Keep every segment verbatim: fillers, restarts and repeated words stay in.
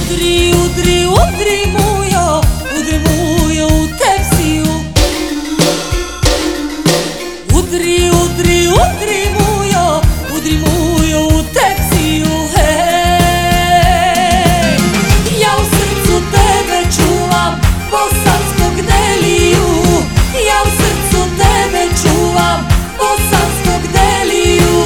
Udri, udri, udri mujo, udri mujo u tepsiju. Udri, udri, udri mujo, udri mujo u tepsiju. Hej, ja u srcu tebe čuvam bosanskog deliju. Ja u srcu tebe čuvam bosanskog deliju.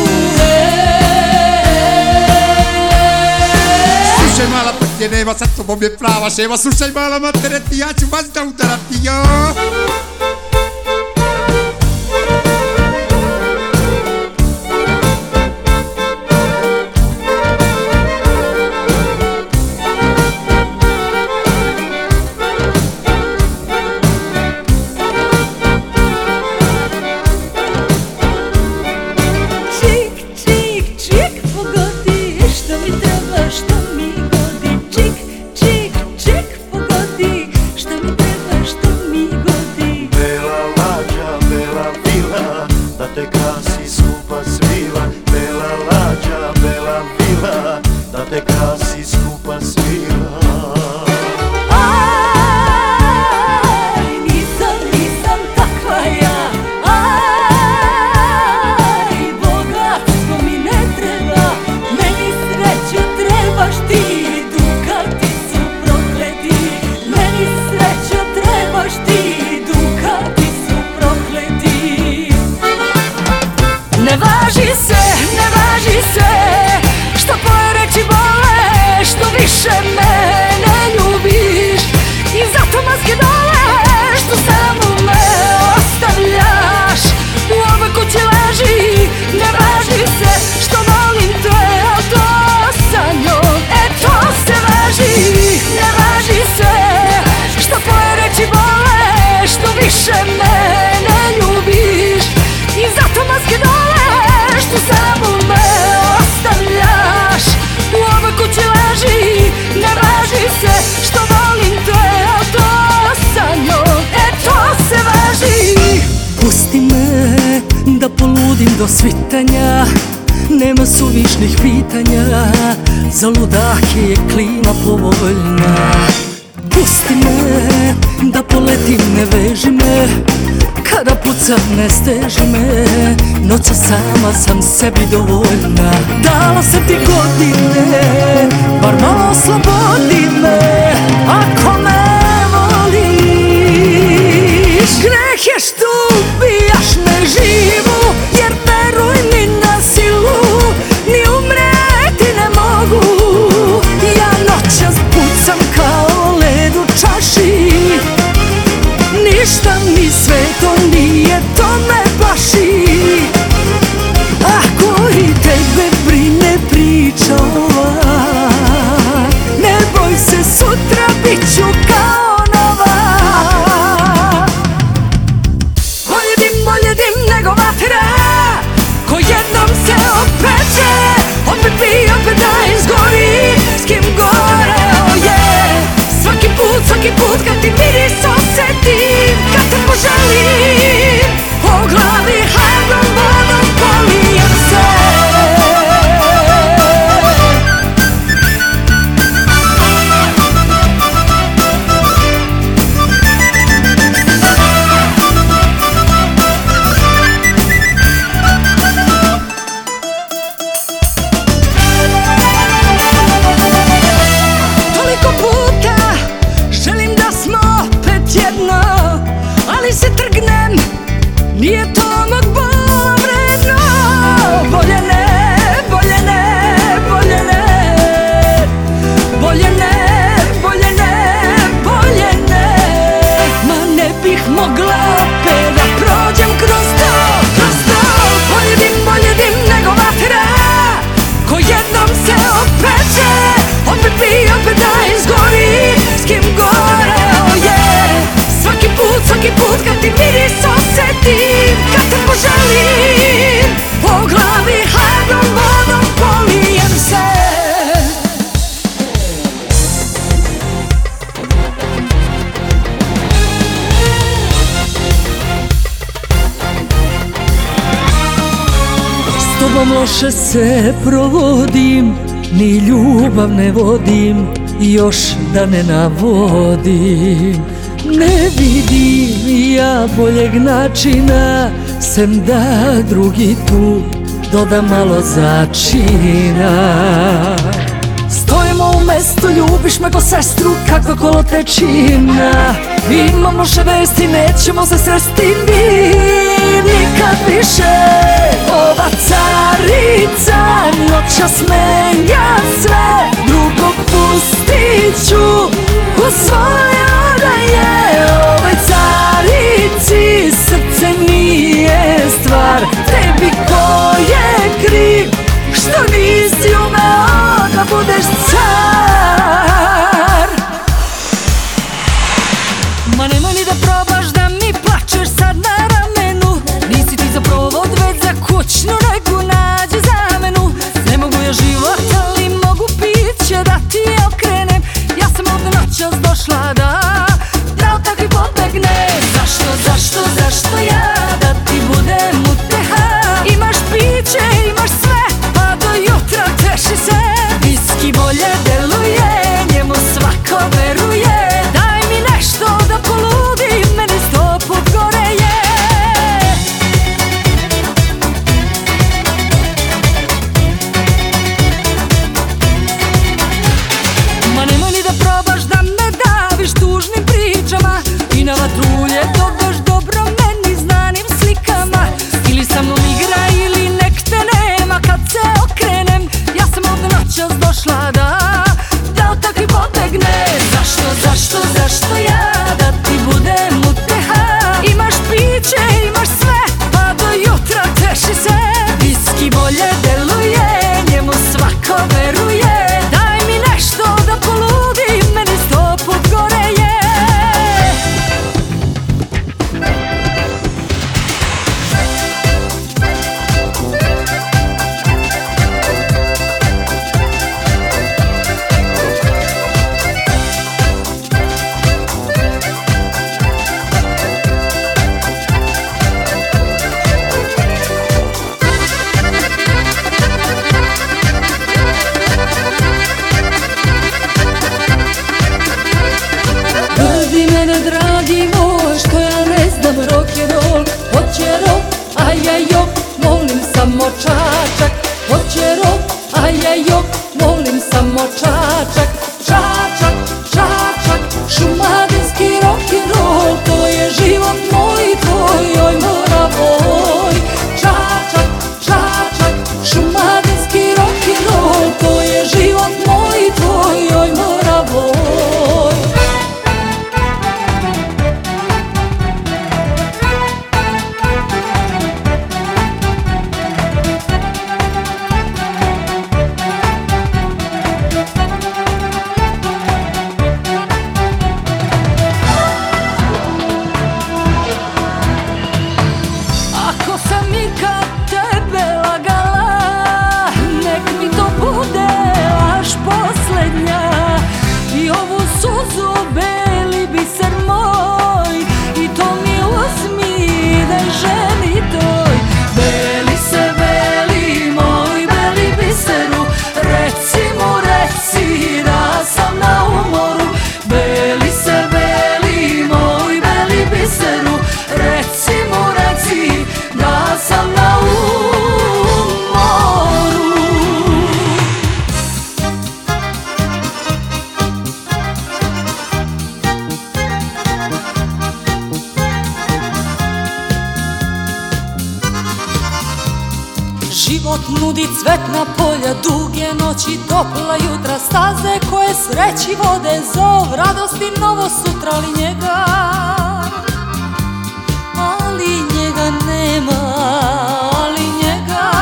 Slušaj mala, pa tje nema, sad tobom je prava ševa. Slušaj mala matere ti, ja ću vas da udarati, jo. te krasi skupa svila. Aj, nisam, nisam takva ja. Aj, bogatstvo mi ne treba, meni sreću trebaš ti. Dukati su prokleti, meni sreću trebaš ti. Dukati su prokleti. Ne važi se, ne važi se, što tvoje reči bole, što više me ne ljubiš. I zato maske dole, što samo me ostavljaš. U ovoj kući leži, ne važi se, što volim te, a to sa njom, e to se važi. Ne važi se, što tvoje reči bole, što više me ne ljubiš. I zato maske dole, što samo me ostavljaš. U ovoj kući leži, ne važi se, što volim te, a to sa njom, e to se važi. Pusti me da poludim do svitanja, nema suvišnih pitanja, za ludake je klima povoljna. Pusti me da poletim, ne veži me, kada pucam ne steži me, noća sama sam sebi dovoljna. Dala sam ti godine, bar malo slobodi me, ako me voliš. Greh je što ubijaš me živu, jer veruj mi na silu, ni umreti ne mogu. Ja noćas pucam kao led u čaši, ništa mi sveto nije, to me plaši. Ako i tebe brine priča ova, ne boj se, sutra bit ću kao nova. Bolje dim, bolje dim nego vatra, ko jednom se opeče, opet bi, opet da izgori, s kim goreo je. Svaki put, svaki put kad ti miris osetim, kad te poželim, po glavi hladnom vodom polijem se. Toliko puta želim da smo opet jedno, ali se trgnem, nije to mog bola vredno. Bolje ne, bolje ne, bolje ne, bolje ne, bolje ne, bolje ne. Ma ne bih mogla opet da prođem kroz to, kroz to. Bolje dim, bolje dim nego vatra, ko jednom se opeče, opet bi, opet da izgori, s kim goreo je. Svaki put, svaki put kad ti miris osetim, kad te poželim, po glavi hladnom vodom polijem se. S tobom loše se provodim, ni ljubav ne vodim, još da ne navodim. Ne vidim ja boljeg načina, sem da drugi put doda malo začina. Stojimo u mestu, ljubiš me ko sestru, kakva kolotečina. Imamo še vesti, nećemo se sresti mi nikad više. Ova carica noćas menja sve, drugog pustit ću u svoje odaje. Ovoj carici srce nije stvar, tebi ko je kriv što nisi umeo da budeš car. Ma nemoj ni da probaš da mi plačeš sad na ramenu, nisi ti za provod već za kućnu negu, nađi zamenu. Ne mogu ja život, ali mogu piće da ti okrenem. Ja sam ovde noćas došla da da od takvi pobegne. Zašto, zašto, zašto ja da ti budem uteha? Imaš piće, imaš sve, pa do jutra teši se. Viski bolje deluje, njemu svako veruje. Daj mi nešto da poludim, meni sto put gore je. Ma nemoj ni da probaš da me daviš tužnim pričama i na vatrulje dodaš dobro meni znanim slikama. Ili sa mnom igra ili nek te nema kad se okrenem. Ja sam ovde noćas došla da da od takvi pobegne. Zašto, zašto, zašto ja da ti budem uteha? Imaš piće, imaš sve, pa do jutra teši se. Viski bolje deluje, njemu svako veruje. Daj mi nešto da poludim, meni sto put gore je. Budi mene dragi moj, što ja ne znam rock'n'roll. Hoće rock, a ja jok, molim samo čačak. Hoće rock, a ja jok, molim samo čačak. Čačak, čačak, šumadinski rock'n'roll. To je život moj i tvoj, oj mora boj. Čačak, čačak, šumadinski rock'n'roll. To je život moj i tvoj, oj mora boj. Ako sam ikad tebe lagala, nek mi to bude laž poslednja. I ovu suzu beli biser moj, i to mi uzmi daj ženi toj. Beli se beli moj, beli biseru, reci mu reci da sam na umoru. Beli se beli moj, beli biseru, reci mu reci da sam na umoru. Život nudi cvetna polja, duge noći, topla jutra, staze koje sreći vode zov, radosti novo sutra, ali njega, ali njega nema, ali njega,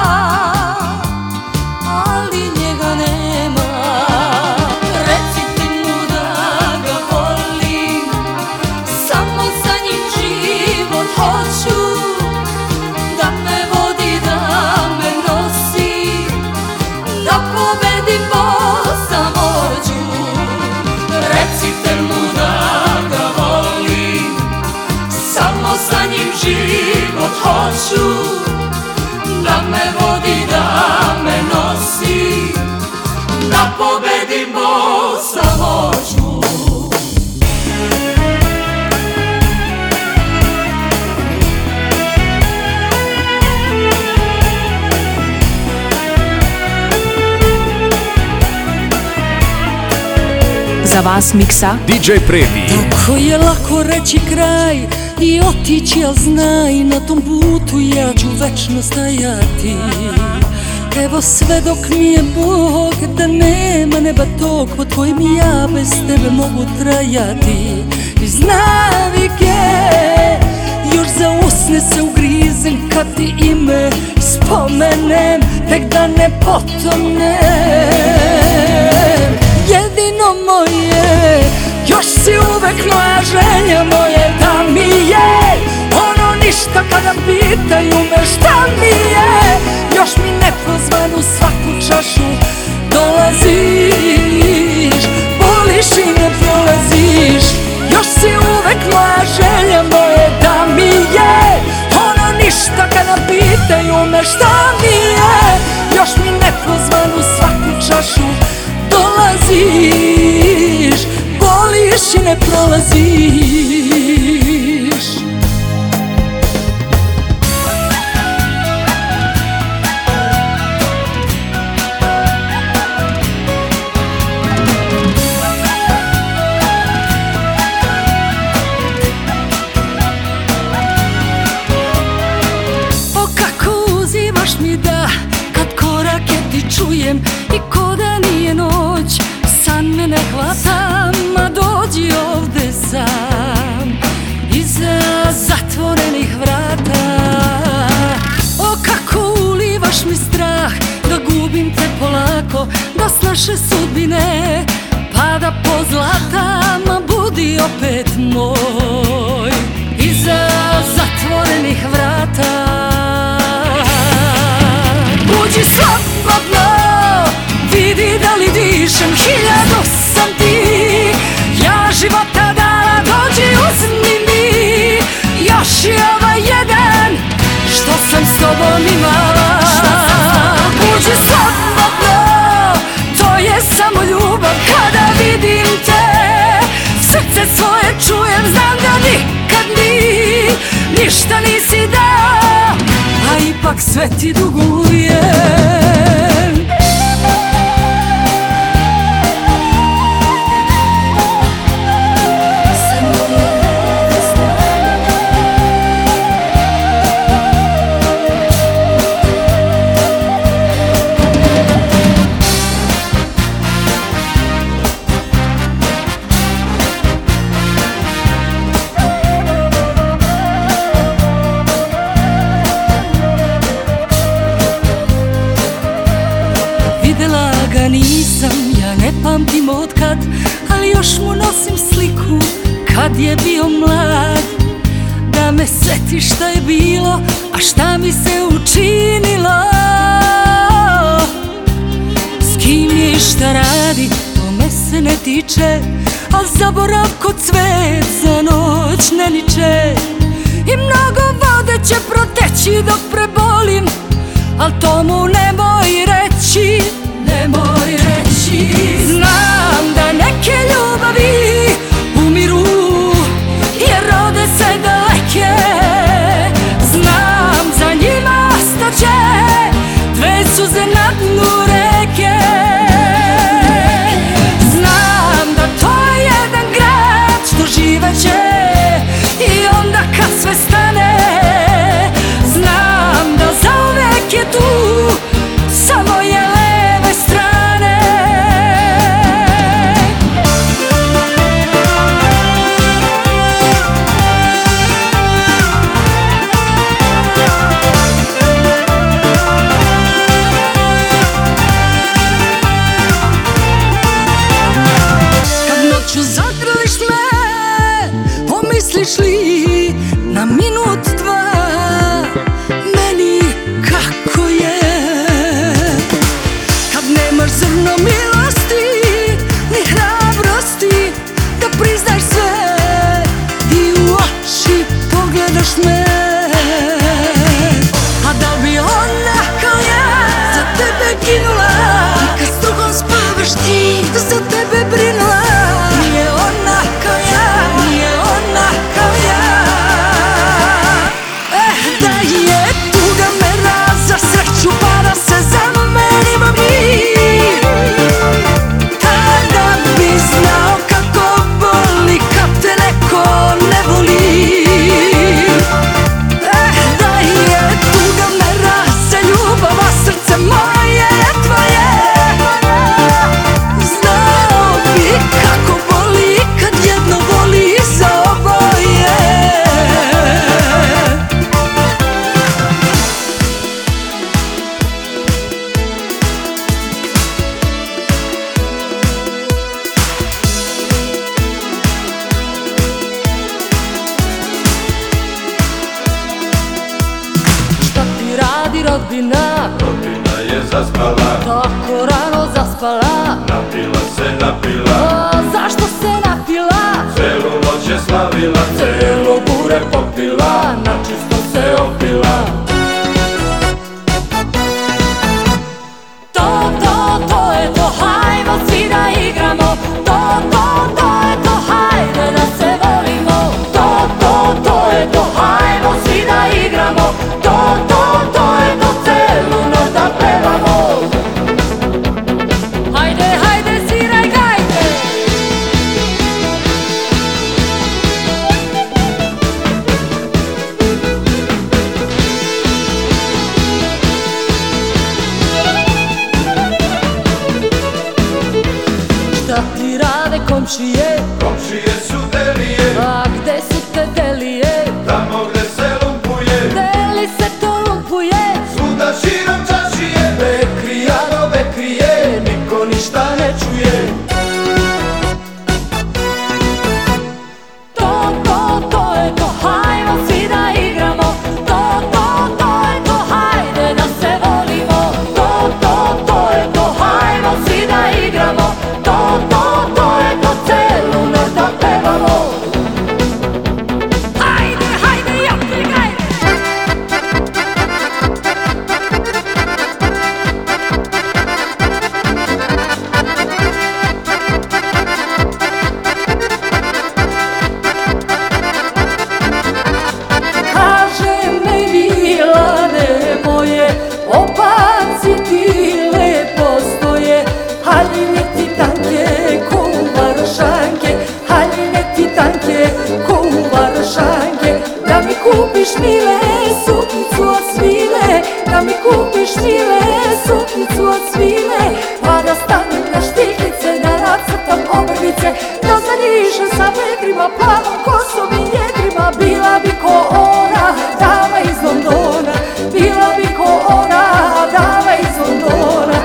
ali njega nema. Recite mu da ga volim, samo za njim život hoću. Da me vodi, da me nosi, da pobedim bossa vođu. Recite mu da ga volim, samo sa njim život hoću. Da me vodi, da me nosi, da pobedim bossa za vas miksa D J Predi. Tako je lako reći kraj i otići, al znaj, na tom putu ja ću večno stajati. Evo sve dok nije Bog, da nema neba tog pod kojim ja bez tebe mogu trajati. Iz navike još za usne se ugrizem kad ti ime spomenem, tek da ne potonem. Jedino moje, još si uvek moja želja, moje da mi je ono ništa kada pitaju me šta mi je. Još mi nepozvan u svaku čašu dolaziš, voliš i ne prolaziš. Još si uvek moja želja, moje da mi je ono ništa kada pitaju me šta mi je. Još mi nepozvan u svaku čašu dolaziš, voliš i ne prolaziš. O kako uzimaš mi da kad korake ti čujem i ko da nije noć, san me ne hvata, ma dođi ovde sam iza zatvorenih vrata. O kako ulivaš mi strah da gubim te polako, da s naše sudbine pada pozlata, ma budi opet moj iza zatvorenih vrata. Uđi slobodno, vidi da li dišem, hiljadu sam ti, ja života dala, dođi uzmi mi. Još je ovaj jedan što sam s tobom imala. Uđi slobodno, to je samo ljubav kada vidim te. Srce svoje čujem, znam da nikad mi ništa nisi dao, a ipak sve ti dugujem. Nisam, ja ne pamtim otkad, ali još mu nosim sliku kad je bio mlad. Da me seti šta je bilo, a šta mi se učinilo. S kim je i šta radi, to me se ne tiče, al zaborav ko cvet za noć ne niče. I mnogo vode će proteći dok prebolim, al to mu nemoj reći, nemoj reći. Znam da neke ljubavi umiru jer rode se daleke. Znam za njima staće dve suze na dnu reke. Znam da to je jedan grad što živeće i onda kad sve stane, znam da zauvek je tu samo je leve strane. Kad noću zagrliš me, pomisliš li na minut dva meni kako je? Kad nemaš zrno milosti ni hrabrosti da priznaš sve i u oči pogledaš me. A da bi ona kao ja za tebe ginula i kad s drugom spavaš ti za tebe brinula? Nije komšije, Komšije su delije, a gde su te delije? tamo gde se lumpuje, Deli se to lumpuje, svuda širom čašije. Bekrija do bekrije, niko ništa ne čuje. to, to, to je to, hajmo svi da igramo. To, to, to je to, hajde da se volimo. To, to, to je to, hajmo svi da igramo. To, to, to je to, celu noć da pevamo. Hajde, hajde, jopnik, hajde! Kaže meni lane moje, opaci ti lepo stoje. Haljine ti tanke ko u Varšanke, haljine ti tanke ko u Varšanke. Da mi kupiš mile suknicu od svile, da mi kupiš mile suknicu od svile. Pa da stanem na štiklice, da nacrtam obrvice, da zanižem sa vedrima, plavom kosom i njedrima. Bila bi ko ona, dama iz Londona, bila bi ko ona, dama iz Londona.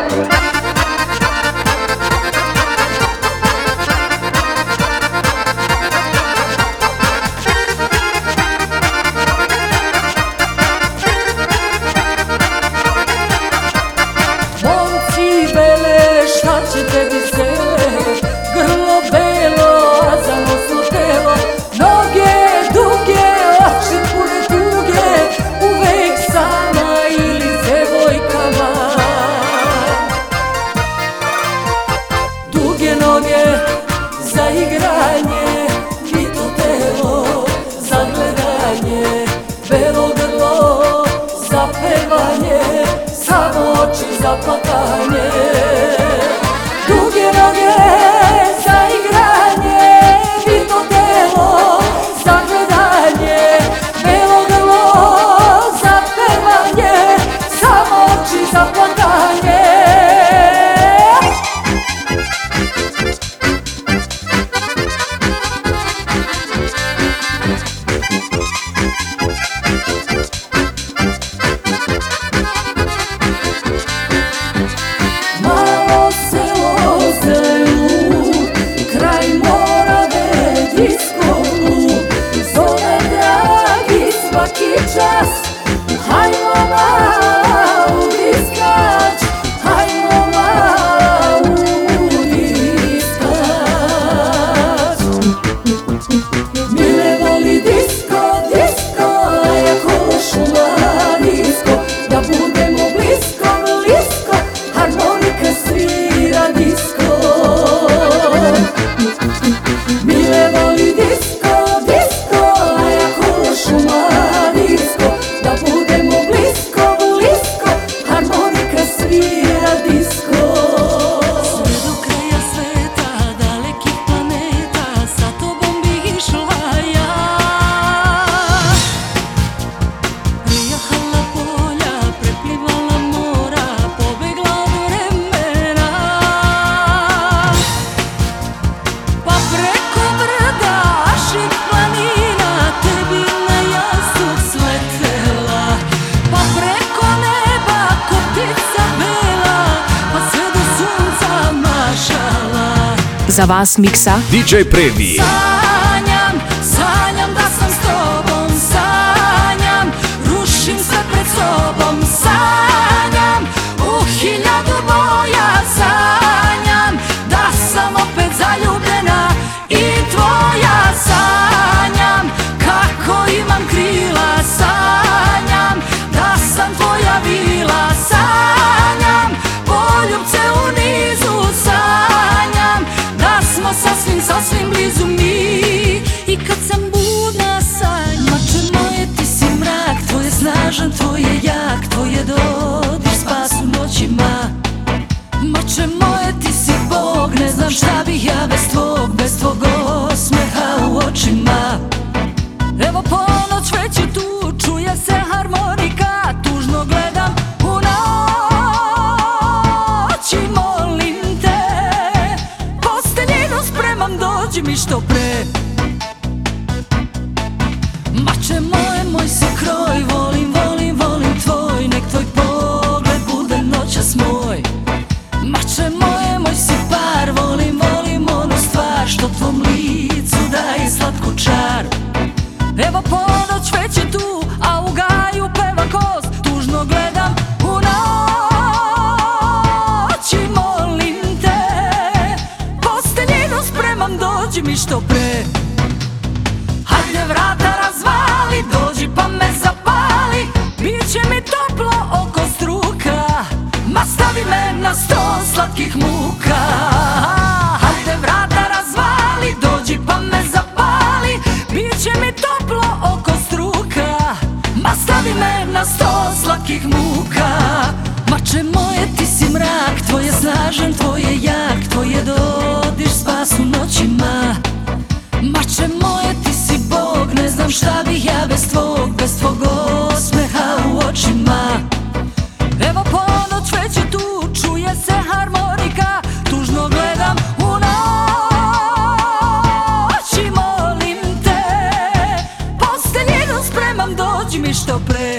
Momci bele, šta će tebi sele, grlo belo, a zanosno telo, noge duge, oči pune tuge, uvek sama ili s devojkama. Duge noge za igranje, bito telo za gledanje, belo grlo za pevanje, samo oči za plakanje. Duge noge za igranje, bito telo za gledanje, belo grlo za pevanje, samo oči za plakanje. Malo selo Zelenu, kraj Morave, disko klub, zove dragi svaki čas. Hajmo mala u diskač, hajmo mala u diskač. Mile voli disko, disko, a ja hoću na disko, da budemo blisko, blisko, harmonika svira disko. Mile voli disko, disko, a ja hoću na disko, da budemo blisko, blisko, harmonika svira disko. Sve do kraja sveta, dalekih planeta, sa tobom bih išla ja. Prijahala polja, preplivala mora, pobegla od vremena. Pa preko brda, aših planina, tebi na jastuk sletela. Pa preko neba, ko ptica bela, pa sve do sunca mašala. Za vas miksa D J Previ. Sanjam, sanjam da sam s tobom, sanjam, rušim sve pred sobom, sanjam, u hiljadu boja, sanjam, da sam opet zaljubljena i tvoja, sanjam, kako imam krila, sanjam, da sam tvoja vila, sanjam, poljubce u nizu, sanjam, da smo sasvim, sasvim blizu mi. I kad sam budna sanjam, mače moje ti si mrak, tvoj je snažan, tvoj je jak, tvoj je dodir, spas u noćima. Mače moje ti si Bog, ne znam šta bih ja bez tvog, bez tvog osmeha u očima. Evo ponoć već je tu, čuje se harmonika, tužno gledam u noć i molim te, posteljinu spremam do dođi mi što pre. Mače moje, moj si kroj, volim, volim, volim tvoj, nek tvoj pogled bude noćas moj. Mače moje, moj si par, volim, volim onu stvar što tvom licu daje slatku čar. Evo ponoć već je tu, a u gaju peva koz, tužno gledam u noć i molim te, posteljinu spremam, dođi mi što pre. Hajde vrata razvali, dođi pa me zapali, bit će mi toplo oko struka, ma stavi me na sto slatkih muka. Hajde vrata razvali, dođi pa me zapali, bit će mi toplo oko struka, ma stavi me na sto slatkih muka. Mače moje, ti si mrak, tvoj je snažan, tvoj je jak, tvoj je dodir spas u noćima. Mače moje, ti si Bog, ne znam šta bih ja bez tvog, bez tvog osmeha u očima. Evo ponoć već je tu, čuje se harmonika, tužno gledam u noć i molim te, posteljinu spremam, dođi mi što pre.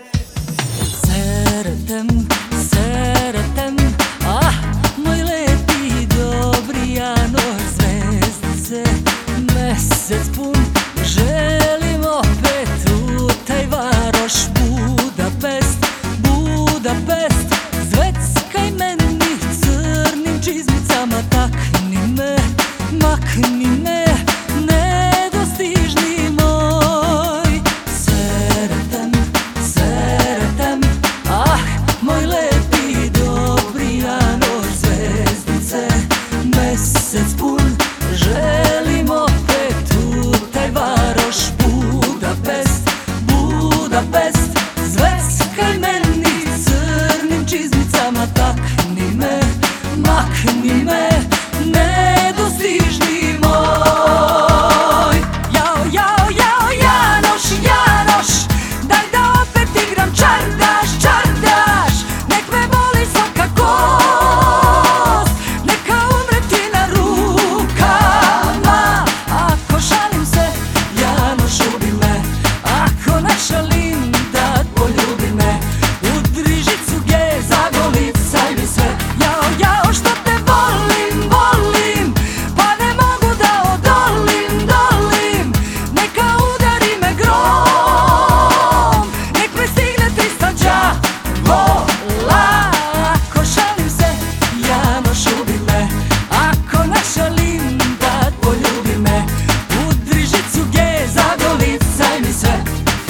Seretem, seretem, ah, moj lepi dobri Janoš, zvezdice, mesec pun, želim opet u taj varoš Budapest, Budapest. Zveckaj meni crnim čizmicama, takni me, makni me, nedostižni moj. Seretem, seretem, ah, moj lepi dobri Janoš, zvezdice, mesec pun, želim opet u taj varoš Budapest, Budapest. Zveckaj meni crnim čizmicama, takni me, makni me, nedostižni moj. Jao, jao, jao, Janoš, Janoš, daj da opet igram čardaš, čardaš, nek me boli svaka kost, neka umre ti na rukama. Ako šalim se, Janoš, ubi me, ako ne šalim, da poljubi me, udri žicu ge, zagolicaj mi sve. Jao, jao, što te volim, volim, pa ne mogu da odolim, dolim, neka udari me grom, nek me stigne trista đavola. Ako šalim se, Janoš, ubi me, ako ne šalim, da poljubi me, udri žicu ge, zagolicaj mi sve.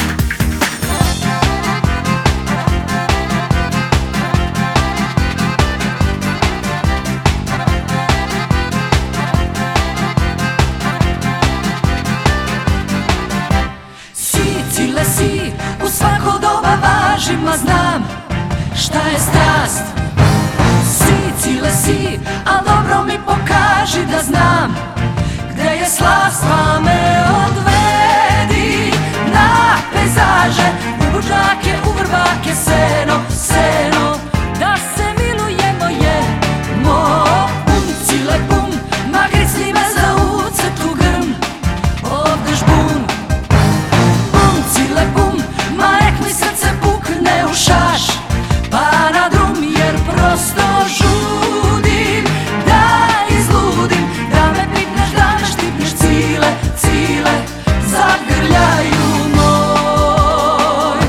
Sicile si, u svako doba važi, ma znam šta je strast. Sicile si, al dobro mi pokaži da znam gde je slast, pa me odvedi na pejzaže, u buđake, u vrbake, seno, seno, da se milujemo je mo. Pum, cile pum, ma gricni me za ucetu grm, ovde žbun. Bum, cile bum, ma nek mi srce pukne u šaš, pa na drum, jer prosto žudim da izludim, da me pipneš, da me štipneš, cile, cile, zagrljaju moj.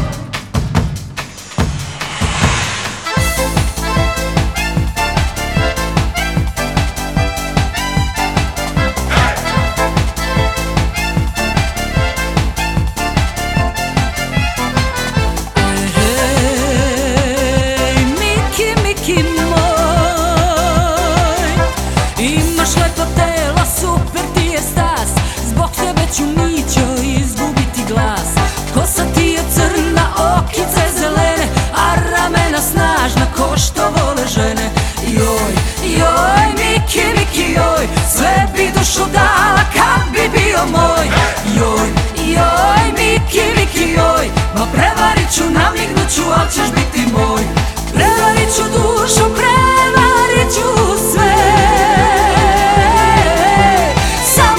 Ej, Miki, Miki moj, imaš lepo telo, super ti je stas, zbog tebe ću Mićo izgubiti glas. Kosa ti je crna, okice zelene, a ramena snažna ko što vole žene. Joj, joj, Miki, Miki, joj, sve bi dušu dala kad bi bio moj. Joj, joj, Miki, Miki, joj, ma prevarit ću, namignut ću, al ćeš biti moj. Prevarit ću dušu, prevarit ću sve, sa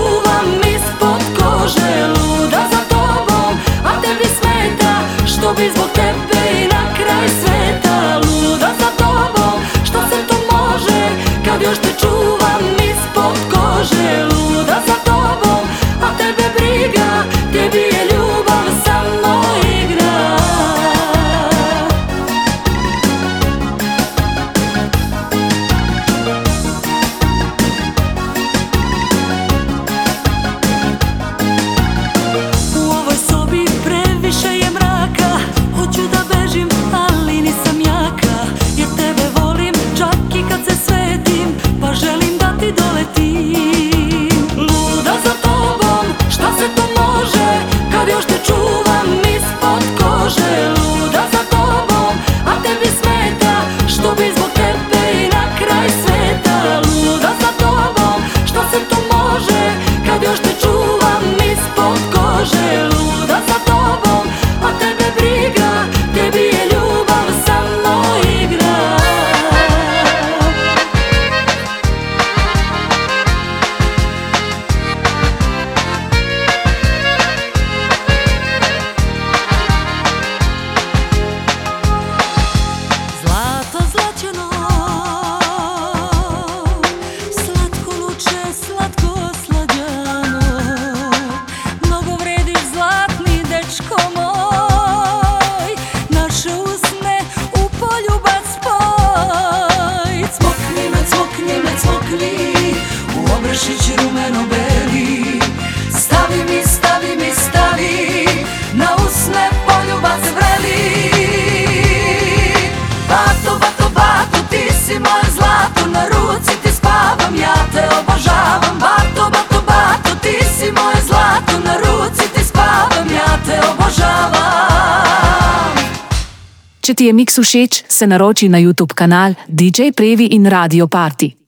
čuvam ispod kože. Luda za tobom, a tebi smeta što bi zbog tebe i na kraj sveta. Luda za tobom, što se to može kad još te čuvam ispod kože. Luda za tobom, a tebe briga, tebi je ljubav samo igra. U ovoj sobi previše je mraka, hoću da bežim, ali nisam jaka. Jer tebe volim čak i kad se svetim, pa želim da ti doletim. Luda za tobom, šta se to može kad još te čuvam ispod kože. Luda za tobom, a tebi smeta što bi zbog tebe i na kraj sveta. Luda za tobom, šta se to može kad još te čuvam ispod kože. Luda za tobom, a tebe briga, tebi je ljubav samo igra. Zlato zlaćeno, slatko luče, slatko slađano, mnogo vrediš zlatni dečko moj, naše usne u poljubac spoj. Cmokni me, cmokni me, cmokni, u obršić rumeno-beli, stavi mi, stavi mi, stavi, na usne poljubac vreli. Bato, bato, bato, ti si moje zlato, na ruci ti spavam, ja te obožavam. Bato, bato, bato, ti si moje zlato, na ruci ti spavam, ja te obožavam. Če ti je miks všeč, se naroči na YouTube kanal D J Previ in Radio Party.